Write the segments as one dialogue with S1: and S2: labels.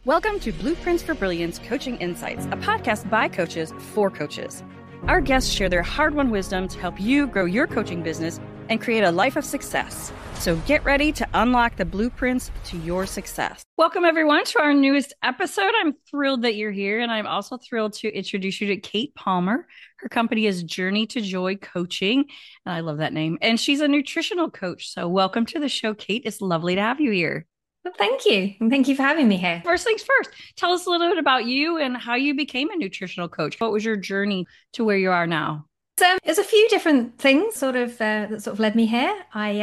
S1: Welcome to Blueprints for Brilliance Coaching Insights, a podcast by coaches for coaches. Our guests share their hard-won wisdom to help you grow your coaching business and create a life of success. So get ready to unlock the blueprints to your success. Welcome, everyone, to our newest episode. I'm thrilled that you're here, and I'm also thrilled to introduce you to Kate Palmer. Her company is Journey to Joy Coaching, and I love that name. And she's a nutritional coach. So welcome to the show, Kate. It's lovely to have you here.
S2: Well, thank you. And thank you for having me here.
S1: First things first, tell us a little bit about you and how you became a nutritional coach. What was your journey to where you are now?
S2: So there's a few different things that led me here.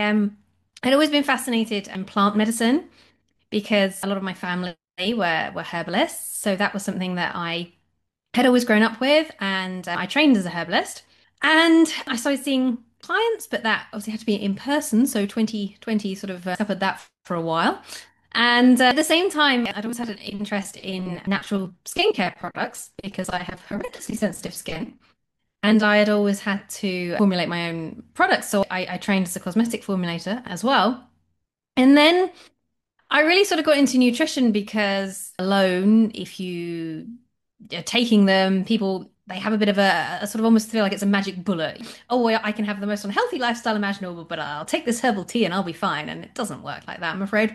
S2: I'd always been fascinated in plant medicine because a lot of my family were herbalists. So that was something that I had always grown up with, and I trained as a herbalist. And I started seeing clients, but that obviously had to be in person. So 2020 covered that for a while. And at the same time, I'd always had an interest in natural skincare products because I have horrendously sensitive skin. And I had always had to formulate my own products. So I trained as a cosmetic formulator as well. And then I really sort of got into nutrition because alone, if you are taking them, they have a bit of a sort of almost feel like it's a magic bullet. Oh, well, I can have the most unhealthy lifestyle imaginable, but I'll take this herbal tea and I'll be fine. And it doesn't work like that, I'm afraid.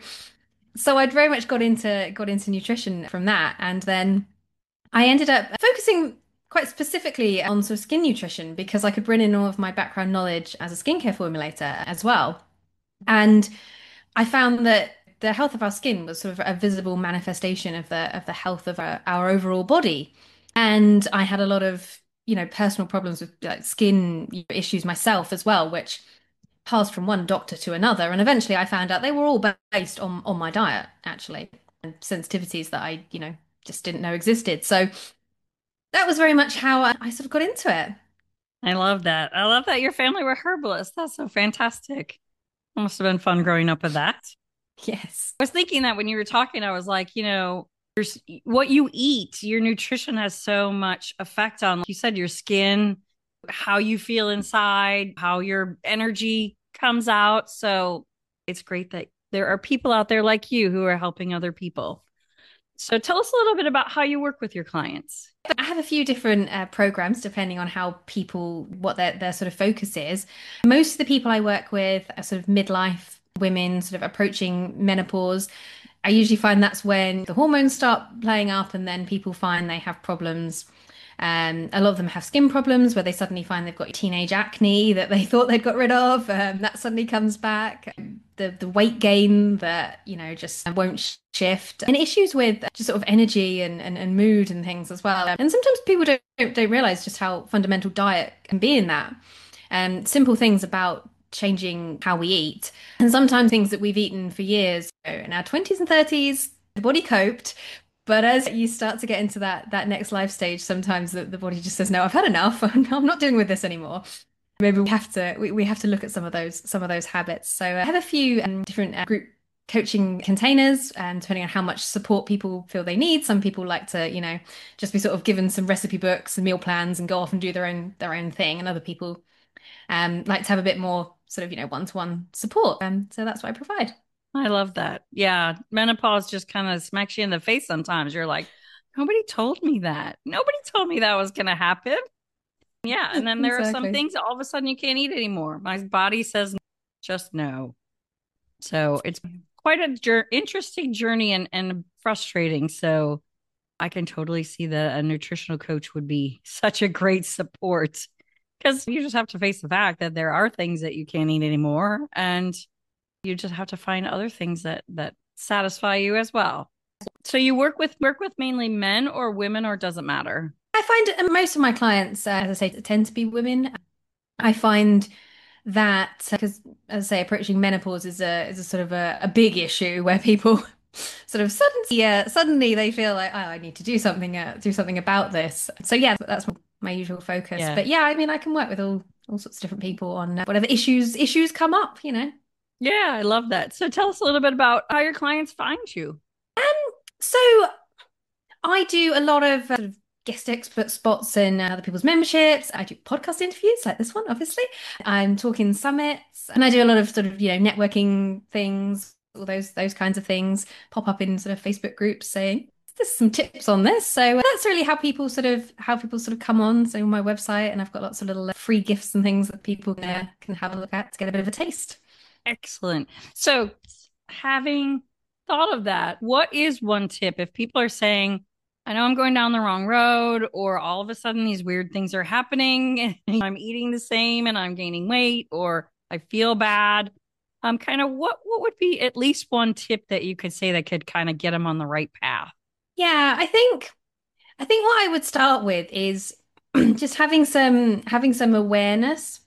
S2: So I'd very much got into nutrition from that, and then I ended up focusing quite specifically on sort of skin nutrition because I could bring in all of my background knowledge as a skincare formulator as well. And I found that the health of our skin was sort of a visible manifestation of the health of our overall body. And I had a lot of, personal problems with like skin issues myself as well, which passed from one doctor to another, and eventually I found out they were all based on my diet, actually, and sensitivities that I, just didn't know existed. So that was very much how I sort of got into it.
S1: I love that. I love that your family were herbalists. That's so fantastic. It must have been fun growing up with that.
S2: Yes.
S1: I was thinking that when you were talking, I was like, there's what you eat, your nutrition has so much effect on, like you said, your skin, how you feel inside, how your energy comes out. So it's great that there are people out there like you who are helping other people. So tell us a little bit about how you work with your clients.
S2: I have a few different programs depending on what their sort of focus is. Most of the people I work with are sort of midlife women, sort of approaching menopause. I usually find that's when the hormones start playing up, and then people find they have problems. A lot of them have skin problems where they suddenly find they've got teenage acne that they thought they'd got rid of. That suddenly comes back. The weight gain that, just won't shift. And issues with just sort of energy and mood and things as well. And sometimes people don't realize just how fundamental diet can be in that. Simple things about changing how we eat. And sometimes things that we've eaten for years, in our 20s and 30s, the body coped. But as you start to get into that next life stage, sometimes the body just says, "No, I've had enough. I'm not dealing with this anymore." Maybe we have to look at some of those habits. So I have a few different group coaching containers, and depending on how much support people feel they need. Some people like to, just be sort of given some recipe books and meal plans and go off and do their own thing, and other people like to have a bit more sort of, one-to-one support. So that's what I provide.
S1: I love that. Yeah. Menopause just kind of smacks you in the face sometimes. You're like, nobody told me that. Nobody told me that was going to happen. Yeah. And then there are some
S2: Exactly.
S1: things all of a sudden you can't eat anymore. My body says just no. So it's quite a interesting journey and frustrating. So I can totally see that a nutritional coach would be such a great support because you just have to face the fact that there are things that you can't eat anymore. And you just have to find other things that satisfy you as well. So you work with mainly men or women, or does it matter?
S2: I find most of my clients, as I say, tend to be women. I find that because, as I say, approaching menopause is a sort of a big issue where people sort of suddenly they feel like, oh, I need to do something about this. So yeah, that's my usual focus.
S1: Yeah.
S2: But yeah, I mean, I can work with all sorts of different people on whatever issues come up.
S1: Yeah, I love that. So tell us a little bit about how your clients find you.
S2: So I do a lot of sort of guest expert spots in other people's memberships. I do podcast interviews like this one, obviously. I'm talking summits, and I do a lot of sort of, networking things, all those kinds of things pop up in sort of Facebook groups saying, there's some tips on this. So that's really how people sort of come on. So my website, and I've got lots of little free gifts and things that people can have a look at to get a bit of a taste.
S1: Excellent. So, having thought of that, what is one tip if people are saying, I know I'm going down the wrong road, or all of a sudden these weird things are happening and I'm eating the same and I'm gaining weight, or I feel bad? Kind of what would be at least one tip that you could say that could kind of get them on the right path?
S2: Yeah, I think what I would start with is just having some awareness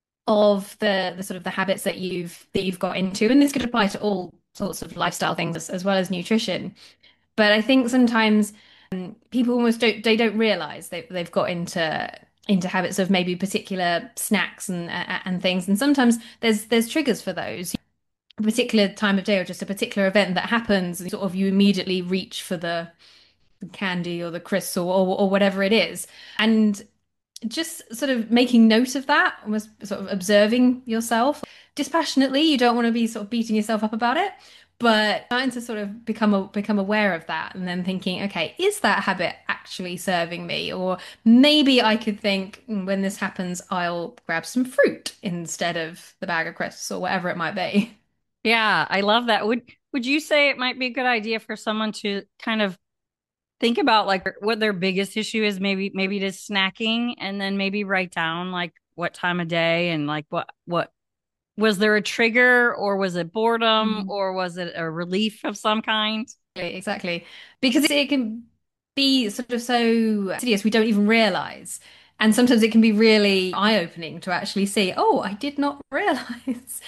S2: of the sort of the habits that you've got into, and this could apply to all sorts of lifestyle things as well as nutrition. But I think sometimes people almost don't realize they've got into habits of maybe particular snacks and things, and sometimes there's triggers for those. A particular time of day or just a particular event that happens, and sort of you immediately reach for the candy or the crisps or whatever it is. And just sort of making note of that, almost sort of observing yourself dispassionately. You don't want to be sort of beating yourself up about it, but trying to sort of become aware of that, and then thinking, okay, is that habit actually serving me? Or maybe I could think, when this happens, I'll grab some fruit instead of the bag of crisps or whatever it might be.
S1: Yeah, I love that. Would you say it might be a good idea for someone to kind of think about like what their biggest issue is, maybe just snacking, and then maybe write down like what time of day and like what was there a trigger, or was it boredom,
S2: Mm.
S1: or was it a relief of some kind?
S2: Exactly. Because it can be sort of so insidious we don't even realize. And sometimes it can be really eye-opening to actually see, oh, I did not realize.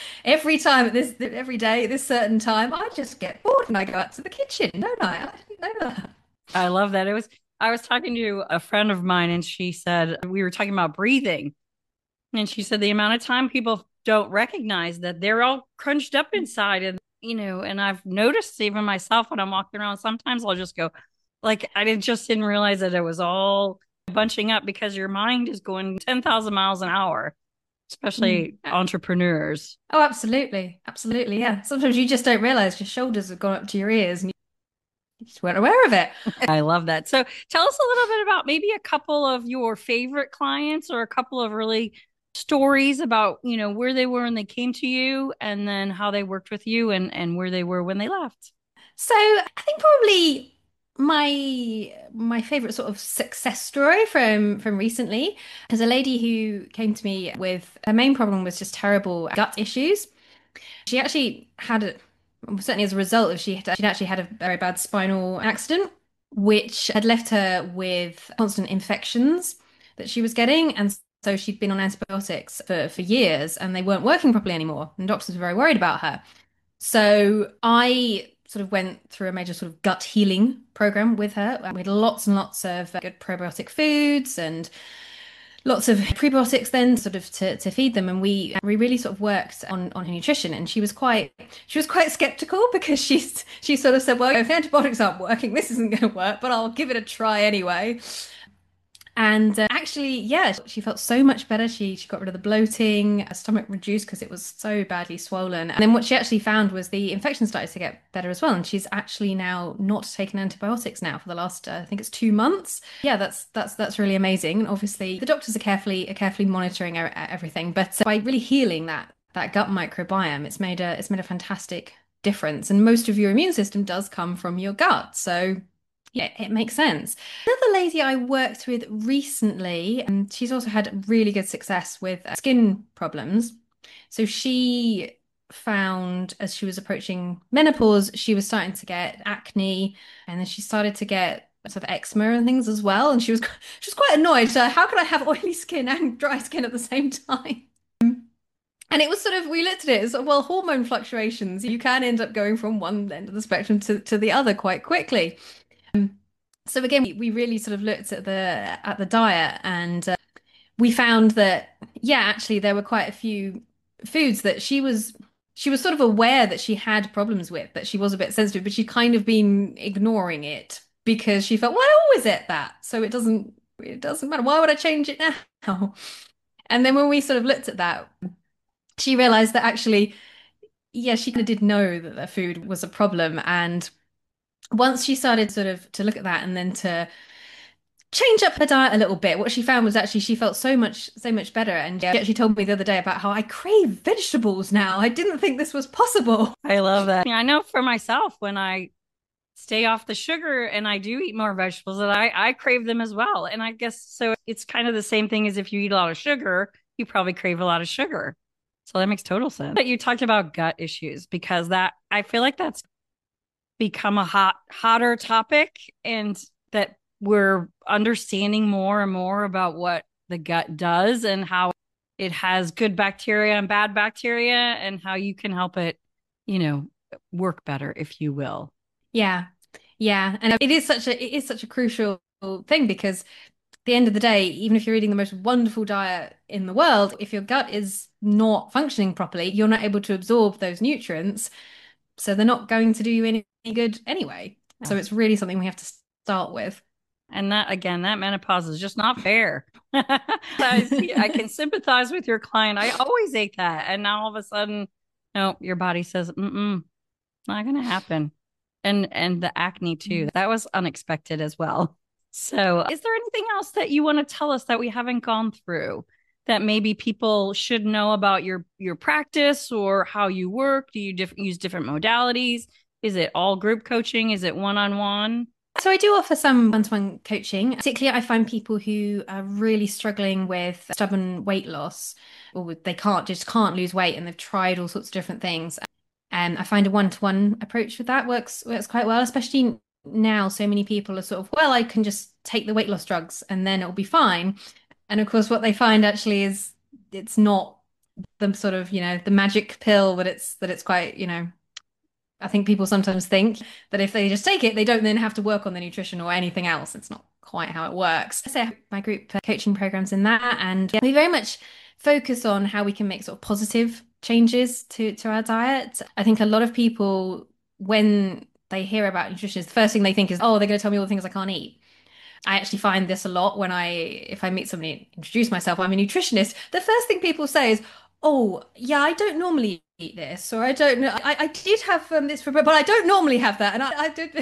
S2: Every day at this certain time, I just get bored and I go out to the kitchen, don't I? I didn't know that.
S1: I love that. I was talking to a friend of mine and she said we were talking about breathing. And she said the amount of time people don't recognize that they're all crunched up inside. And, and I've noticed even myself when I'm walking around, sometimes I'll just go, like, just didn't realize that it was all bunching up because your mind is going 10,000 miles an hour,
S2: Mm.
S1: especially entrepreneurs.
S2: Oh, absolutely. Absolutely. Yeah. Sometimes you just don't realize your shoulders have gone up to your ears and you just weren't aware of it.
S1: I love that. So tell us a little bit about maybe a couple of your favorite clients or a couple of really stories about, where they were when they came to you and then how they worked with you and where they were when they left.
S2: So I think probably my favorite sort of success story from recently is a lady who came to me with her main problem was just terrible gut issues. She actually certainly as a result of she'd actually had a very bad spinal accident, which had left her with constant infections that she was getting, and so she'd been on antibiotics for years, and they weren't working properly anymore, and doctors were very worried about her. So I sort of went through a major sort of gut healing program with her. We had lots and lots of good probiotic foods and lots of prebiotics then sort of to feed them. And we really sort of worked on her nutrition. And she was quite skeptical because she sort of said, well, if the antibiotics aren't working, this isn't going to work, but I'll give it a try anyway. And actually, yeah, she felt so much better. She got rid of the bloating, her stomach reduced because it was so badly swollen. And then what she actually found was the infection started to get better as well. And she's actually now not taken antibiotics now for the last, I think it's 2 months. Yeah, that's really amazing. And obviously, the doctors are carefully monitoring everything. But by really healing that gut microbiome, it's made a fantastic difference. And most of your immune system does come from your gut. So yeah, it makes sense. Another lady I worked with recently, and she's also had really good success with skin problems. So she found as she was approaching menopause, she was starting to get acne, and then she started to get sort of eczema and things as well. And she was quite annoyed. So how could I have oily skin and dry skin at the same time? And it was sort of, we looked at it as, well, hormone fluctuations, you can end up going from one end of the spectrum to the other quite quickly. So again, we really sort of looked at the diet, and we found that yeah, actually there were quite a few foods that she was sort of aware that she had problems with, that she was a bit sensitive, but she kind of been ignoring it because she felt, well, I always ate that, so it doesn't matter. Why would I change it now? And then when we sort of looked at that, she realized that actually, yeah, she kind of did know that the food was a problem, and once she started sort of to look at that and then to change up her diet a little bit, what she found was actually she felt so much better. And she actually told me the other day about how I crave vegetables now. I didn't think this was possible.
S1: I love that. I know for myself, when I stay off the sugar and I do eat more vegetables, that I crave them as well. And I guess so it's kind of the same thing as if you eat a lot of sugar, you probably crave a lot of sugar. So that makes total sense. But you talked about gut issues, because that I feel like that's become a hotter topic, and that we're understanding more and more about what the gut does and how it has good bacteria and bad bacteria, and how you can help it, you know, work better, if you will.
S2: Yeah. Yeah. And it is such a crucial thing because at the end of the day, even if you're eating the most wonderful diet in the world, if your gut is not functioning properly, you're not able to absorb those nutrients. So they're not going to do you any good anyway. So it's really something we have to start with.
S1: And that, again, that menopause is just not fair. I can sympathize with your client. I always ate that. And now all of a sudden, no, your body says, mm-mm, not going to happen. And the acne too. That was unexpected as well. So, is there anything else that you want to tell us that we haven't gone through, that maybe people should know about your practice or how you work? Do you use different modalities? Is it all group coaching? Is it one-on-one?
S2: So I do offer some one-to-one coaching. Particularly, I find people who are really struggling with stubborn weight loss, or they can't lose weight, and they've tried all sorts of different things. And I find a one-to-one approach with that works quite well, especially now. So many people are sort of, well, I can just take the weight loss drugs and then it'll be fine. And of course, what they find actually is it's not the sort of, the magic pill that it's quite, I think people sometimes think that if they just take it, they don't then have to work on the nutrition or anything else. It's not quite how it works. So my group coaching programs in that, and yeah, we very much focus on how we can make sort of positive changes to our diet. I think a lot of people, when they hear about nutrition, the first thing they think is, oh, they're going to tell me all the things I can't eat. I actually find this a lot when if I meet somebody and introduce myself, I'm a nutritionist. The first thing people say is, "Oh, yeah, I don't normally eat this," or "I don't know, I did have this for, but I don't normally have that," and I did.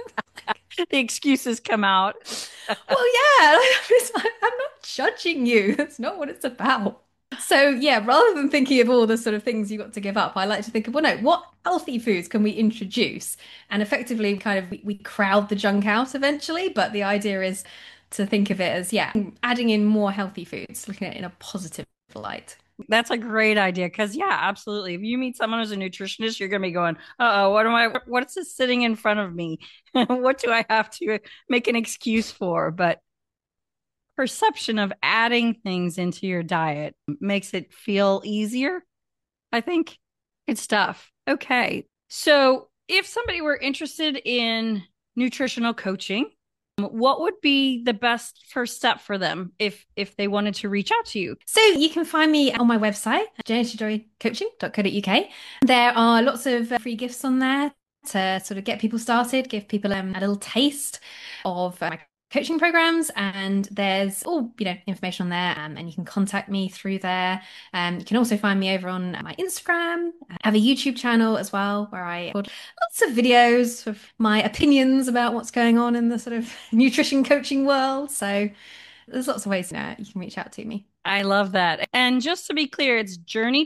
S1: The excuses come out.
S2: Well, yeah, I'm not judging you. That's not what it's about. So yeah, rather than thinking of all the sort of things you've got to give up, I like to think of, well, no, what healthy foods can we introduce? And effectively kind of we crowd the junk out eventually, but the idea is to think of it as, yeah, adding in more healthy foods, looking at it in a positive light.
S1: That's a great idea, because yeah, absolutely. If you meet someone who's a nutritionist, you're going to be going, what's this sitting in front of me? What do I have to make an excuse for? But perception of adding things into your diet makes it feel easier, I think. Good stuff. Okay. So if somebody were interested in nutritional coaching, what would be the best first step for them if they wanted to reach out to you?
S2: So you can find me on my website, jennityjoycoaching.co.uk. There are lots of free gifts on there to sort of get people started, give people a little taste of my coaching programs, and there's all information on there, and you can contact me through there. You can also find me over on my Instagram. I have a YouTube channel as well where I record lots of videos of my opinions about what's going on in the sort of nutrition coaching world. So there's lots of ways you can reach out to me.
S1: I love that. And just to be clear, it's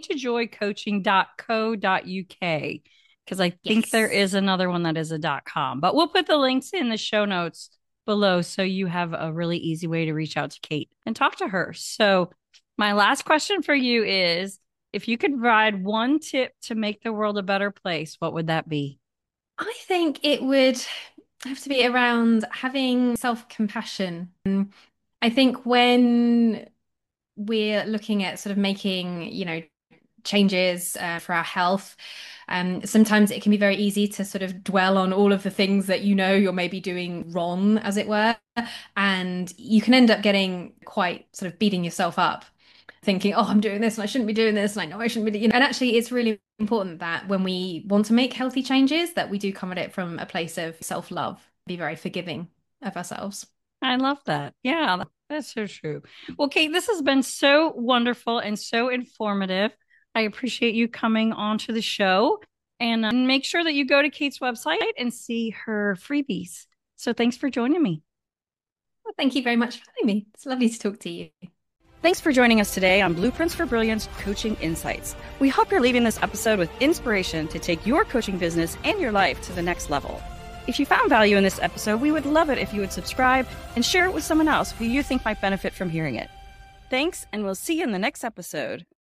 S1: journeytojoycoaching.co.uk, because I think
S2: Yes.
S1: there is another one that is a .com, but we'll put the links in the show notes below so you have a really easy way to reach out to Kate and talk to her. So my last question for you is, if you could provide one tip to make the world a better place, what would that be?
S2: I think it would have to be around having self-compassion. I think when we're looking at sort of making, changes for our health, sometimes it can be very easy to sort of dwell on all of the things that you're maybe doing wrong, as it were. And you can end up getting quite sort of beating yourself up, thinking, oh, I'm doing this and I shouldn't be doing this and I know I shouldn't be, And actually, it's really important that when we want to make healthy changes, that we do come at it from a place of self-love, be very forgiving of ourselves.
S1: I love that. Yeah, that's so true. Well, Kate, this has been so wonderful and so informative. I appreciate you coming on to the show. And make sure that you go to Kate's website and see her freebies. So thanks for joining me.
S2: Well, thank you very much for having me. It's lovely to talk to you.
S1: Thanks for joining us today on Blueprints for Brilliance Coaching Insights. We hope you're leaving this episode with inspiration to take your coaching business and your life to the next level. If you found value in this episode, we would love it if you would subscribe and share it with someone else who you think might benefit from hearing it. Thanks, and we'll see you in the next episode.